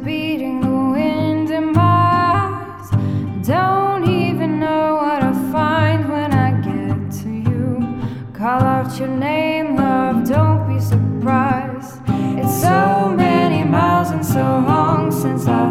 beating the wind in my eyes. Don't even know what I find when I get to you. Call out your name, love, don't be surprised. It's so many miles and so long since I